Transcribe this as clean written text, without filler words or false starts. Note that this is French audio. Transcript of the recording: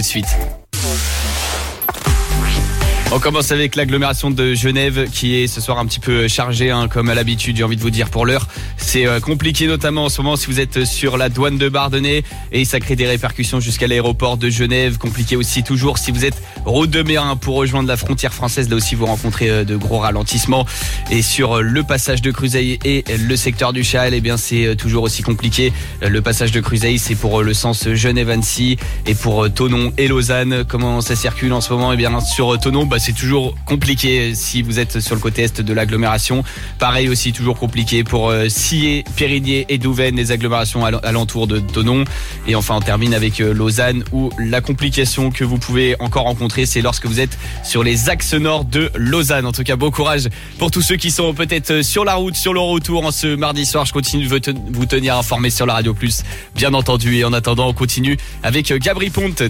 Tout de suite. On commence avec l'agglomération de Genève qui est ce soir un petit peu chargée, comme à l'habitude, j'ai envie de vous dire pour l'heure. C'est compliqué notamment en ce moment si vous êtes sur la douane de Bardonnay et ça crée des répercussions jusqu'à l'aéroport de Genève. Compliqué aussi toujours si vous êtes route de Mérin pour rejoindre la frontière française. Là aussi vous rencontrez de gros ralentissements. Et sur le passage de Cruseille et le secteur du Châle, eh bien c'est toujours aussi compliqué. Le passage de Cruseille c'est pour le sens Genève-Annecy et pour Thonon et Lausanne. Comment ça circule en ce moment? Eh bien sur Thonon, c'est toujours compliqué si vous êtes sur le côté est de l'agglomération. Pareil aussi, toujours compliqué pour Sillé, Périgny et Douvaine, les agglomérations alentours de Thonon. Et enfin, on termine avec Lausanne où la complication que vous pouvez encore rencontrer, c'est lorsque vous êtes sur les axes nord de Lausanne. En tout cas, bon courage pour tous ceux qui sont peut-être sur la route, sur le retour en ce mardi soir. Je continue de vous tenir informé sur la Radio Plus, bien entendu. Et en attendant, on continue avec Gabri Ponte.